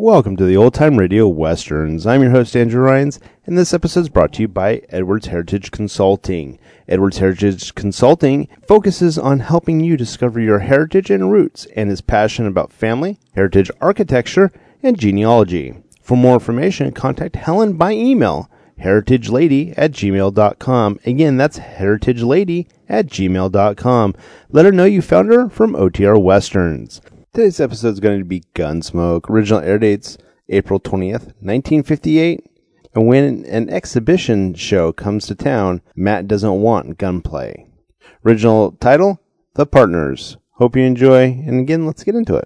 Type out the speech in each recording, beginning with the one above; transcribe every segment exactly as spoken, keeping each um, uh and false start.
Welcome to the Old Time Radio Westerns. I'm your host, Andrew Rhynes, and this episode is brought to you by Edwards Heritage Consulting. Edwards Heritage Consulting focuses on helping you discover your heritage and roots and is passionate about family, heritage architecture, and genealogy. For more information, contact Helen by email, heritagelady at gmail dot com. Again, that's heritagelady at gmail dot com. Let her know you found her from O T R Westerns. Today's episode is going to be Gunsmoke. Original air dates April twentieth, nineteen fifty-eight. And when an exhibition show comes to town, Matt doesn't want gunplay. Original title, The Partners. Hope you enjoy. And again, let's get into it.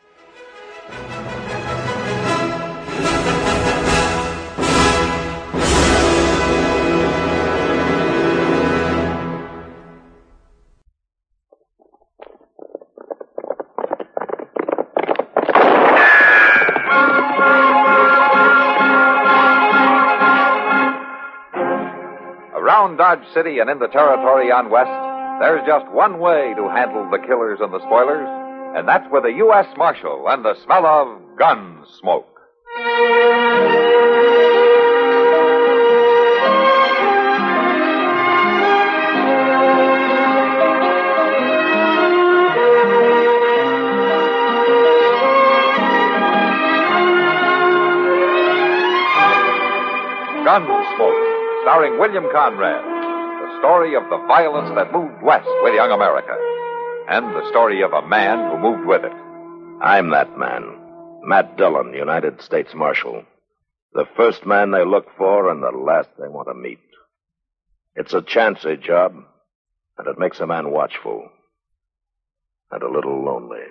Around Dodge City and in the territory on West, there's just one way to handle the killers and the spoilers, and that's with a U S Marshal and the smell of gun smoke. Gunsmoke, starring William Conrad, the story of the violence that moved west with young America, and the story of a man who moved with it. I'm that man, Matt Dillon, United States Marshal. The first man they look for and the last they want to meet. It's a chancy job, and it makes a man watchful and a little lonely.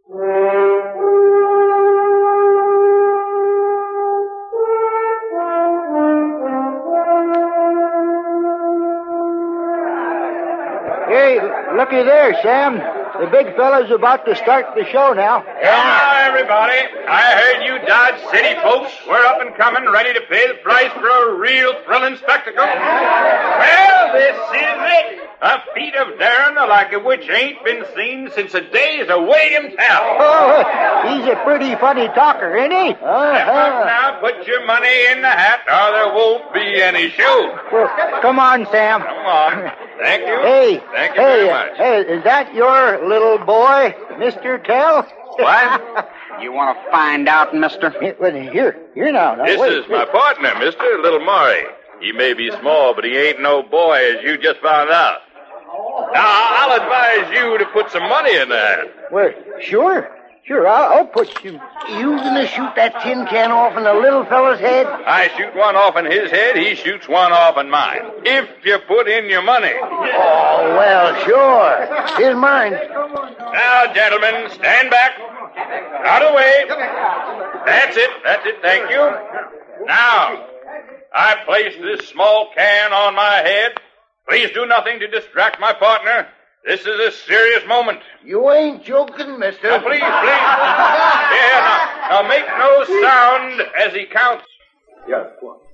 Hey, looky there, Sam. The big fella's about to start the show now. Hello, everybody. I heard you Dodge City folks were up and coming, ready to pay the price for a real thrilling spectacle. Well, this is it. A feat of daring the like of which ain't been seen since the days of William Tell. Oh, he's a pretty funny talker, ain't he? Uh-huh. Now, put your money in the hat, or there won't be any show. Well, come on, Sam. Come on. Thank you. Hey, Thank you hey, very much. Hey, is that your little boy, Mister Tell? What? You want to find out, mister? Well, here, here now. now This wait, is my wait. partner, mister, Little Maury. He may be small, but he ain't no boy, as you just found out. Now, I'll advise you to put some money in the hat. Well, sure. Sure, I'll, I'll put you. You gonna shoot that tin can off in the little fella's head? I shoot one off in his head, he shoots one off in mine. If you put in your money. Oh, well, sure. Here's mine. Now, gentlemen, stand back. Out of the way. That's it, that's it, thank you. Now, I place this small can on my head. Please do nothing to distract my partner. This is a serious moment. You ain't joking, mister. Now, please, please. Yeah, now, now make no sound as he counts. Yes.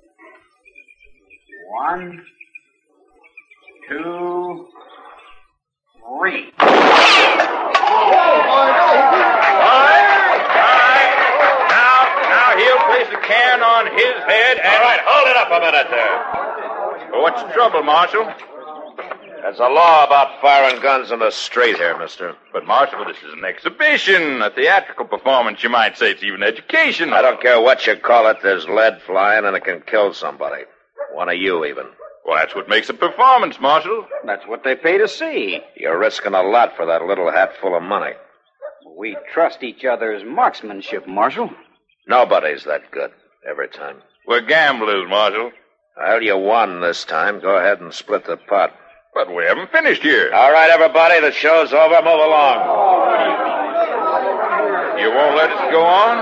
One, two, three. All right, all right. Now, now he'll place the can on his head and... All right, hold it up a minute there. Well, what's the trouble, Marshal? There's a law about firing guns in the street here, mister. But, Marshal, this is an exhibition, a theatrical performance, you might say. It's even education. I don't care what you call it. There's lead flying and it can kill somebody. One of you, even. Well, that's what makes a performance, Marshal. That's what they pay to see. You're risking a lot for that little hat full of money. We trust each other's marksmanship, Marshal. Nobody's that good every time. We're gamblers, Marshal. Well, you won this time. Go ahead and split the pot. But we haven't finished here. All right, everybody, the show's over. Move along. You won't let us go on?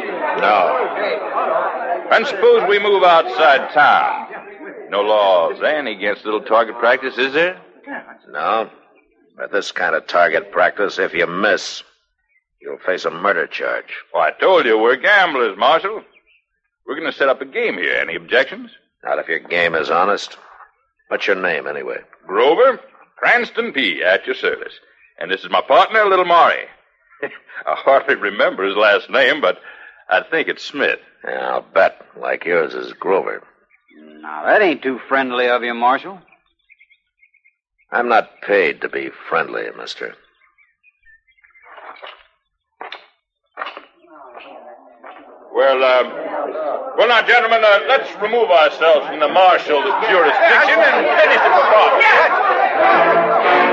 No. And suppose we move outside town. No laws then against little target practice, is there? No. At this kind of target practice, if you miss, you'll face a murder charge. Well, I told you we're gamblers, Marshal. We're going to set up a game here. Any objections? Not if your game is honest. What's your name, anyway? Grover Cranston P. at your service. And this is my partner, Little Maury. I hardly remember his last name, but I think it's Smith. Yeah, I'll bet. Like yours is Grover. Now, that ain't too friendly of you, Marshal. I'm not paid to be friendly, mister. Well, uh, well, now, gentlemen, uh, let's remove ourselves from the marshal's jurisdiction and finish the performance.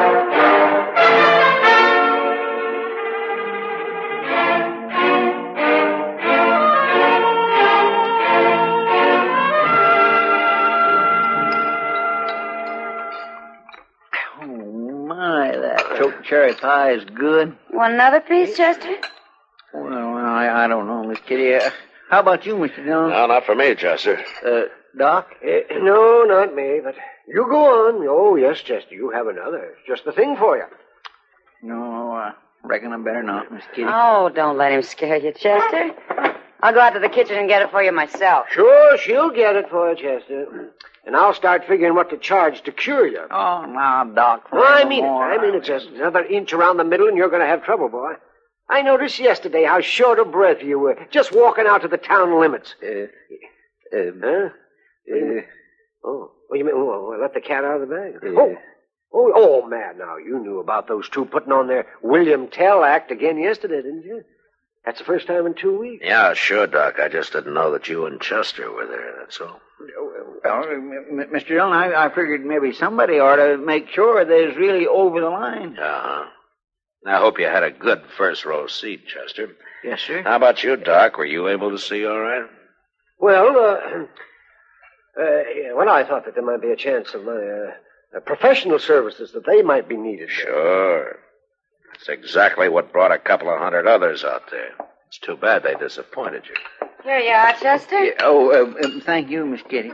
Oh, my, that choke cherry pie is good. Want another piece, Chester? Well, well I, I don't know, Miss Kitty. Uh, how about you, Mister Dillon? No, not for me, Chester. Uh, Doc? Uh, no, not me, but you go on. Oh, yes, Chester, you have another. It's just the thing for you. No, I reckon I better not, Miss Kitty. Oh, don't let him scare you, Chester. I'll go out to the kitchen and get it for you myself. Sure, she'll get it for you, Chester. And I'll start figuring what to charge to cure you. Oh, now, Doc. No, I mean it. I mean it's just another inch around the middle and you're going to have trouble, boy. I noticed yesterday how short of breath you were, just walking out to the town limits. Uh, uh, huh? Uh, oh, what do you mean? Oh, let the cat out of the bag? Uh, oh, oh, oh, man, now, you knew about those two putting on their William Tell act again yesterday, didn't you? That's the first time in two weeks. Yeah, sure, Doc. I just didn't know that you and Chester were there, that's all. Well, Mister Dillon, I, I figured maybe somebody ought to make sure that it's really over the line. Uh-huh. I hope you had a good first-row seat, Chester. Yes, sir. How about you, Doc? Were you able to see all right? Well, uh, uh, yeah, well, I thought that there might be a chance of my uh, uh, professional services, that they might be needed. Sure. That's exactly what brought a couple of hundred others out there. It's too bad they disappointed you. Here you are, Chester. Yeah, oh, uh, uh, thank you, Miss Kitty.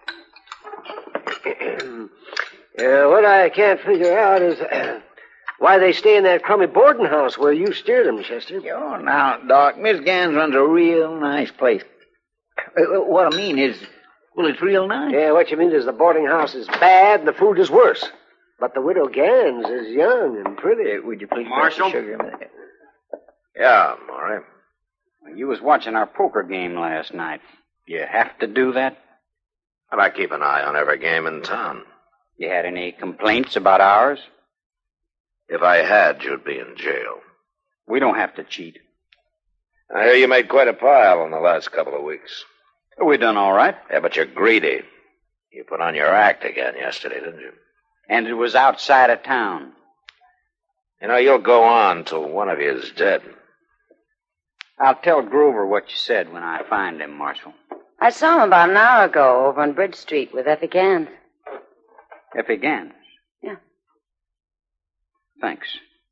Yeah, what I can't figure out is uh, why they stay in that crummy boarding house where you steered them, Chester. Oh, now, Doc, Miss Gans runs a real nice place. Uh, what I mean is, well, it's real nice. Yeah, what you mean is the boarding house is bad and the food is worse. But the widow Gans is young and pretty. Uh, would you please Marshal? pass the sugar a minute? Yeah, Maury. You was watching our poker game last night. You have to do that? But I keep an eye on every game in town. You had any complaints about ours? If I had, you'd be in jail. We don't have to cheat. I hear you made quite a pile in the last couple of weeks. We done all right. Yeah, but you're greedy. You put on your act again yesterday, didn't you? And it was outside of town. You know, you'll go on till one of you is dead. I'll tell Grover what you said when I find him, Marshal. I saw him about an hour ago over on Bridge Street with Effie Gans. Effie Gans? Yeah. Thanks.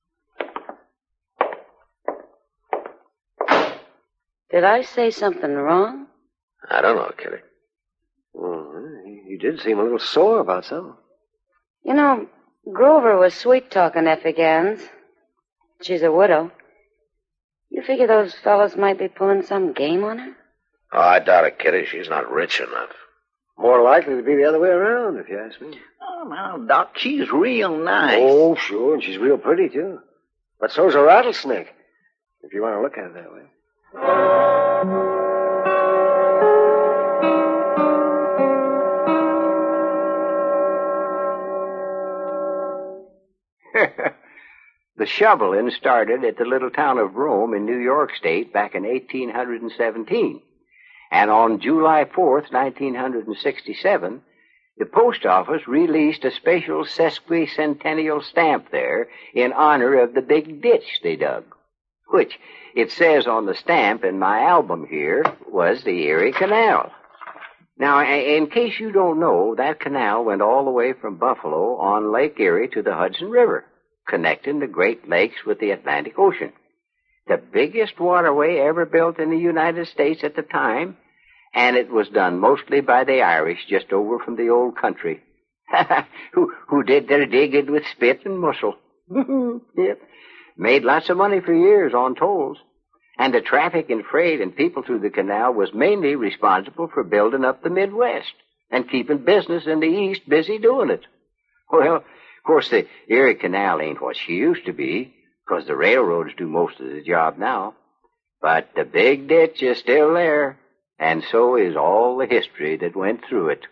Did I say something wrong? I don't know, Kitty. Well, you did seem a little sore about something. You know, Grover was sweet-talking Effie Gans. She's a widow. You figure those fellas might be pulling some game on her? Oh, I doubt it, Kitty. She's not rich enough. More likely to be the other way around, if you ask me. Oh, now, Doc, she's real nice. Oh, sure, and she's real pretty, too. But so's a rattlesnake, if you want to look at it that way. The shoveling started at the little town of Rome in New York State back in eighteen seventeen. And on July fourth, nineteen sixty-seven, the post office released a special sesquicentennial stamp there in honor of the big ditch they dug, which, it says on the stamp in my album here, was the Erie Canal. Now, in case you don't know, that canal went all the way from Buffalo on Lake Erie to the Hudson River, connecting the Great Lakes with the Atlantic Ocean. The biggest waterway ever built in the United States at the time, and it was done mostly by the Irish just over from the old country, who, who did their digging with spit and mussel. Yep. Made lots of money for years on tolls. And the traffic and freight and people through the canal was mainly responsible for building up the Midwest and keeping business in the East busy doing it. Well, of course, the Erie Canal ain't what she used to be, because the railroads do most of the job now. But the big ditch is still there, and so is all the history that went through it.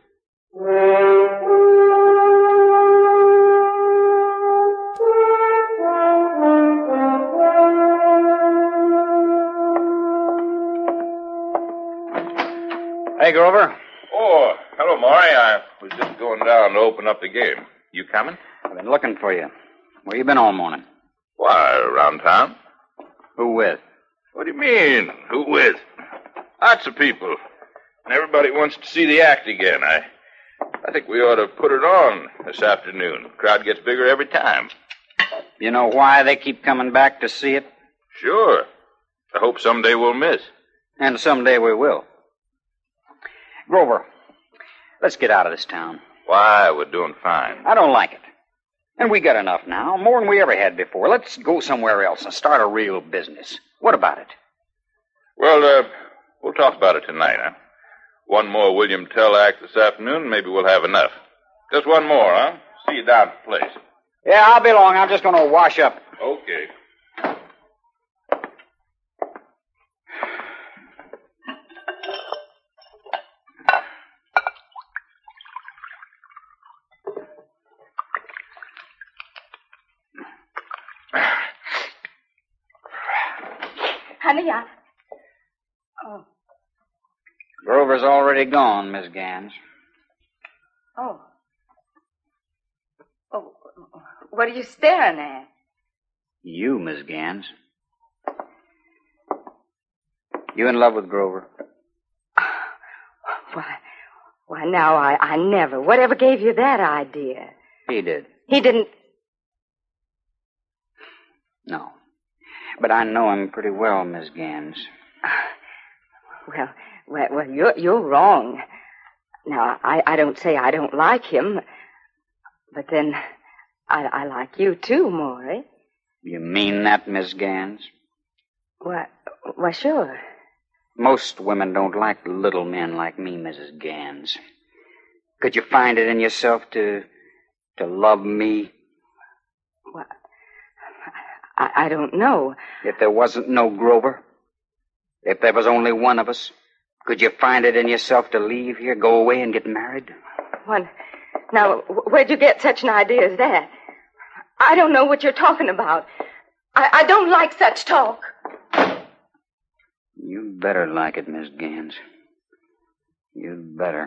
Hey, Grover. Oh, hello, Maury. I was just going down to open up the game. You coming? I've been looking for you. Where you been all morning? Why, around town. Who with? What do you mean? Who with? Lots of people. And everybody wants to see the act again. I I think we ought to put it on this afternoon. Crowd gets bigger every time. You know why they keep coming back to see it? Sure. I hope someday we'll miss. And someday we will. Grover, let's get out of this town. Why, we're doing fine. I don't like it. And we got enough now, more than we ever had before. Let's go somewhere else and start a real business. What about it? Well, uh, we'll talk about it tonight, huh? One more William Tell act this afternoon, maybe we'll have enough. Just one more, huh? See you down at the place. Yeah, I'll be along. I'm just going to wash up. Okay. Honey, I... Oh. Grover's already gone, Miss Gans. Oh. Oh, what are you staring at? You, Miss Gans. You in love with Grover? Why, why now, I, I never. Whatever gave you that idea? He did. He didn't... No. But I know him pretty well, Miss Gans. Well, well, well you're, you're wrong. Now, I, I don't say I don't like him, but then I, I like you too, Maury. You mean that, Miss Gans? Why, why, sure. Most women don't like little men like me, Missus Gans. Could you find it in yourself to, to love me? Well, I, I don't know. If there wasn't no Grover, if there was only one of us, could you find it in yourself to leave here, go away, and get married? Well, now, where'd you get such an idea as that? I don't know what you're talking about. I, I don't like such talk. You'd better like it, Miss Gans. You'd better.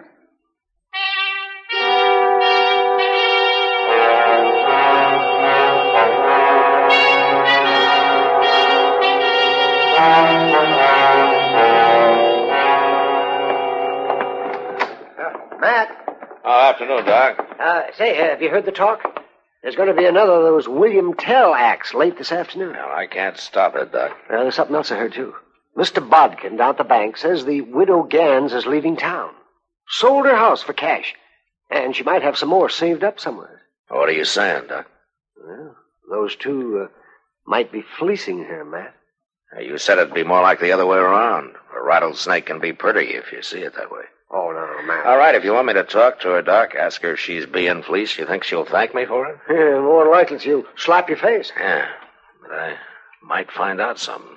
Matt. Oh, afternoon, Doc. Uh, say, uh, have you heard the talk? There's going to be another of those William Tell acts late this afternoon. Well, I can't stop it, Doc. Uh, there's something else I heard, too. Mister Bodkin down at the bank says the widow Gans is leaving town. Sold her house for cash. And she might have some more saved up somewhere. What are you saying, Doc? Well, those two uh, might be fleecing her, Matt. You said it'd be more like the other way around. A rattlesnake can be pretty if you see it that way. Oh, no, Matt. All right, if you want me to talk to her, Doc, ask her if she's being fleeced. You think she'll thank me for it? Yeah, more than likely she'll slap your face. Yeah, but I might find out something.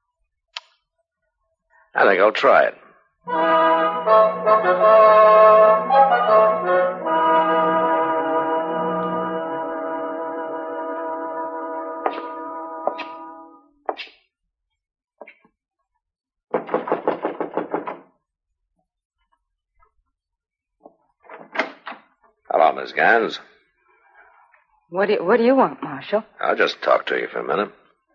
I think I'll try it. Hello, Miss Gans. What do you, what do you want, Marshal? I'll just talk to you for a minute.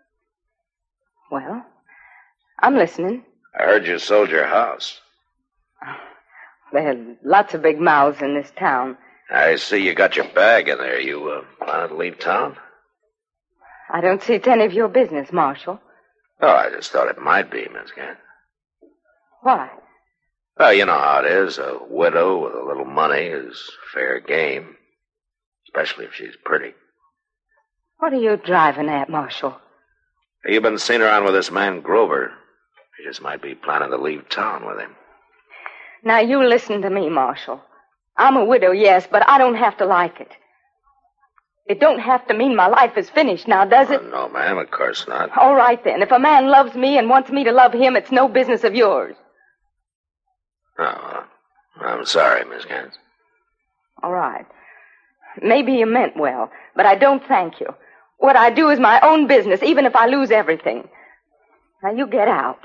Well, I'm listening. I heard you sold your house. There are lots of big mouths in this town. I see you got your bag in there. You uh, planning to leave town? I don't see it's any of your business, Marshal. Oh, I just thought it might be, Miss Gans. Why? Well, you know how it is. A widow with a little money is fair game. Especially if she's pretty. What are you driving at, Marshal? You've been seen around with this man, Grover. He just might be planning to leave town with him. Now, you listen to me, Marshal. I'm a widow, yes, but I don't have to like it. It don't have to mean my life is finished now, does it? Oh, no, ma'am, of course not. All right, then. If a man loves me and wants me to love him, it's no business of yours. Oh, uh, I'm sorry, Miss Gans. All right. Maybe you meant well, but I don't thank you. What I do is my own business, even if I lose everything. Now, you get out.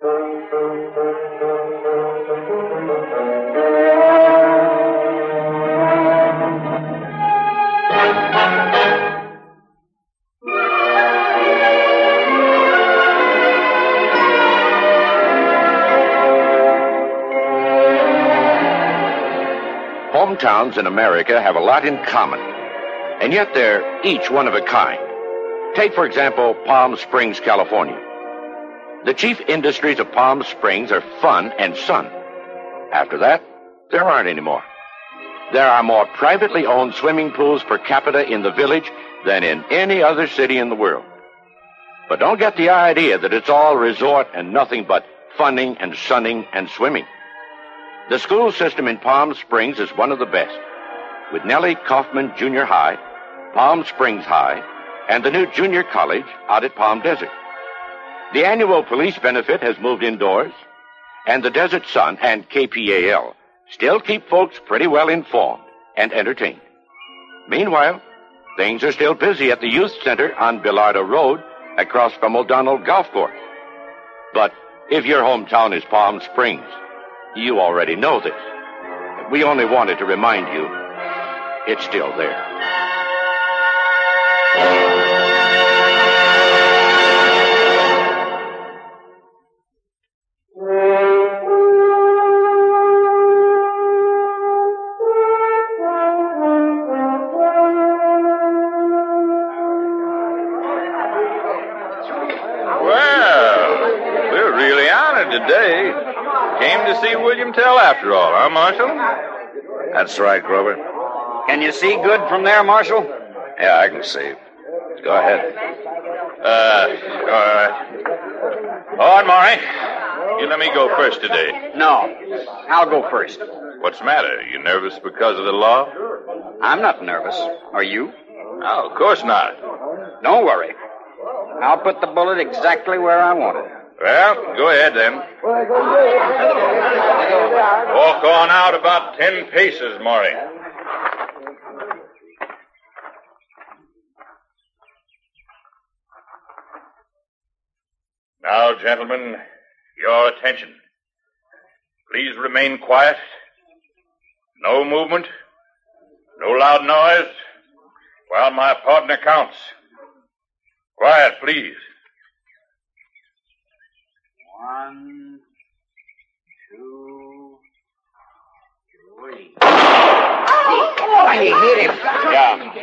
Hometowns in America have a lot in common, and yet they're each one of a kind. Take, for example, Palm Springs, California. The chief industries of Palm Springs are fun and sun. After that, there aren't any more. There are more privately owned swimming pools per capita in the village than in any other city in the world. But don't get the idea that it's all resort and nothing but funning and sunning and swimming. The school system in Palm Springs is one of the best, with Nellie Kaufman Junior High, Palm Springs High, and the new junior college out at Palm Desert. The annual police benefit has moved indoors, and the Desert Sun and K P A L still keep folks pretty well informed and entertained. Meanwhile, things are still busy at the youth center on Bilardo Road across from O'Donnell Golf Course. But if your hometown is Palm Springs, you already know this. We only wanted to remind you it's still there. Today, came to see William Tell after all, huh, Marshal? That's right, Grover. Can you see good from there, Marshal? Yeah, I can see. Go ahead. Uh, all right. All right, Maury. You let me go first today. No, I'll go first. What's the matter? You nervous because of the law? I'm not nervous. Are you? No, of course not. Don't worry. I'll put the bullet exactly where I want it. Well, go ahead, then. Walk on out about ten paces, Maury. Now, gentlemen, your attention. Please remain quiet. No movement. No loud noise. While my partner counts. Quiet, please. One, two, three. Oh, he hit him. Yeah.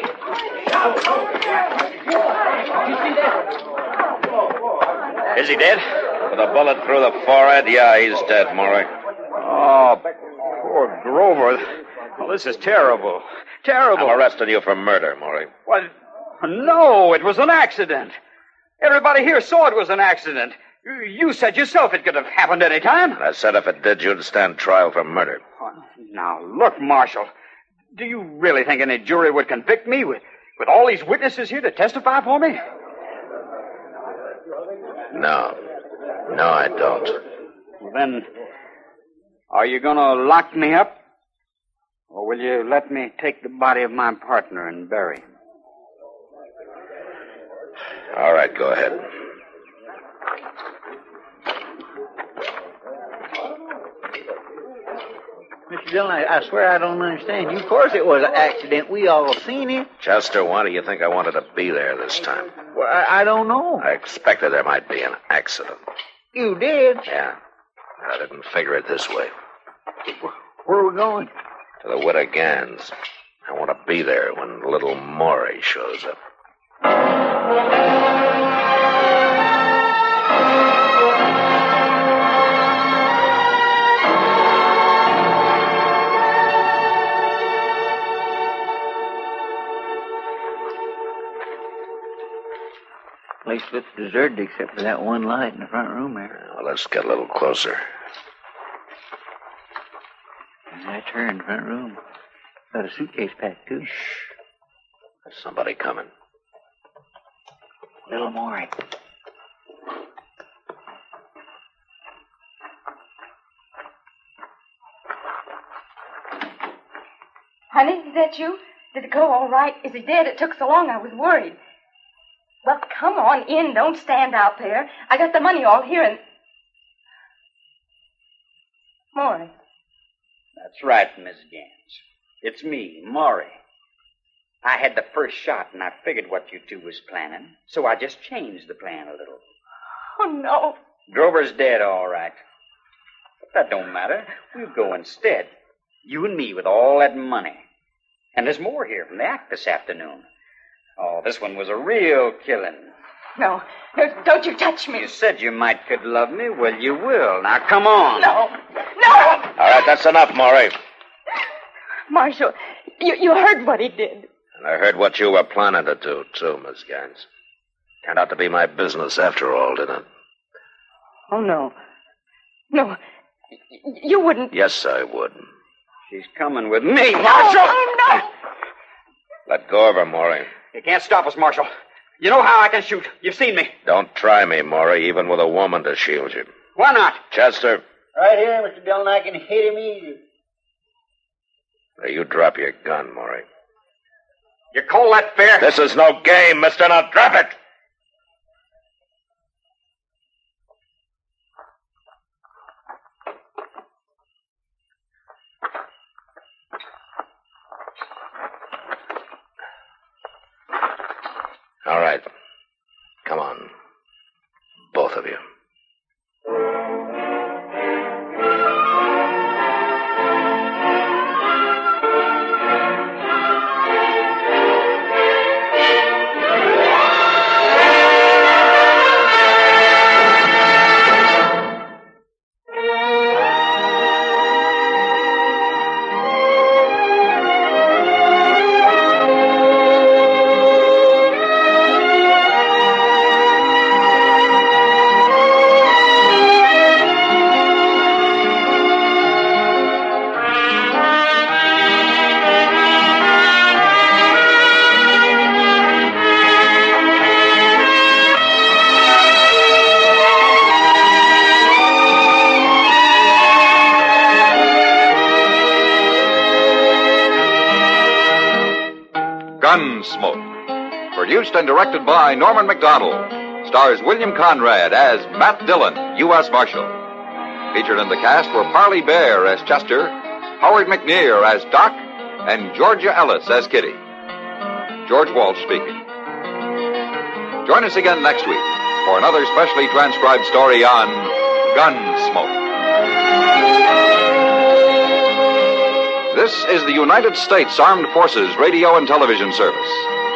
Is he dead? With a bullet through the forehead? Yeah, he's dead, Maury. Oh, poor Grover. Well, this is terrible. Terrible. I'm arresting you for murder, Maury. What? No, it was an accident. Everybody here saw it was an accident. You said yourself it could have happened any time. I said if it did, you'd stand trial for murder. Now, look, Marshal. Do you really think any jury would convict me with, with all these witnesses here to testify for me? No. No, I don't. Well, then, are you going to lock me up? Or will you let me take the body of my partner and bury him? All right, go ahead. Mister Dillon, I, I swear I don't understand you. Of course it was an accident. We all seen it. Chester, why do you think I wanted to be there this time? Well, I, I don't know. I expected there might be an accident. You did? Yeah. I didn't figure it this way. Where are we going? To the Widow Gans. I want to be there when little Maury shows up. Place looks deserted except for that one light in the front room there. Well, let's get a little closer. That's her in the front room. Got a suitcase packed, too. Shh. There's somebody coming. Little Maury. Honey, is that you? Did it go all right? Is he dead? It took so long I was worried. Well, come on in. Don't stand out there. I got the money all here and... Maury. That's right, Miss Gans. It's me, Maury. I had the first shot, and I figured what you two was planning, so I just changed the plan a little. Oh, no. Drover's dead, all right. But that don't matter. We'll go instead. You and me with all that money. And there's more here from the act this afternoon. Oh, this one was a real killing. No, no, don't you touch me. You said you might could love me. Well, you will. Now, come on. No, no. All right, that's enough, Maury. Marshal, you, you heard what he did. And I heard what you were planning to do, too, Miss Gans. Turned out to be my business after all, didn't it? Oh, no. No, you wouldn't. Yes, I would. She's coming with me, No, Marshal. oh, no. Let go of her, Maury. You can't stop us, Marshal. You know how I can shoot. You've seen me. Don't try me, Maury, even with a woman to shield you. Why not? Chester. Right here, Mister Dillon. I can hit him easy. Now, you drop your gun, Maury. You call that fair? This is no game, mister. Now drop it! All right. Come on. Both of you. Gunsmoke. Produced and directed by Norman McDonald. Stars William Conrad as Matt Dillon, U S Marshal. Featured in the cast were Parley Bear as Chester, Howard McNear as Doc, and Georgia Ellis as Kitty. George Walsh speaking. Join us again next week for another specially transcribed story on Gunsmoke. This is the United States Armed Forces Radio and Television Service.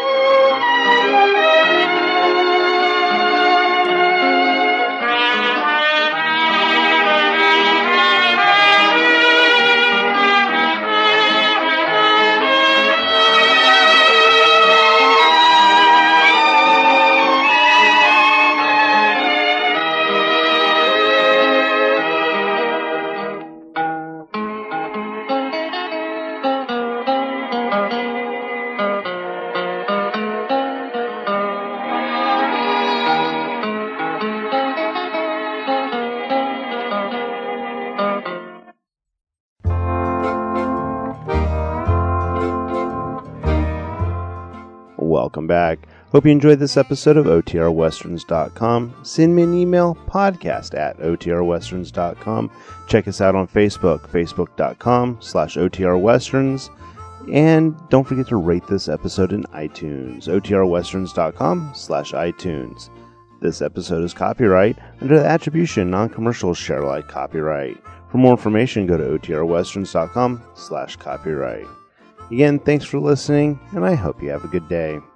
Welcome back. Hope you enjoyed this episode of O T R Westerns dot com. Send me an email, podcast at O T R Westerns dot com. Check us out on Facebook, facebook dot com slash O T R Westerns. And don't forget to rate this episode in iTunes, O T R Westerns dot com slash iTunes. This episode is copyright under the attribution non-commercial share alike copyright. For more information, go to O T R Westerns dot com slash copyright. Again, thanks for listening, and I hope you have a good day.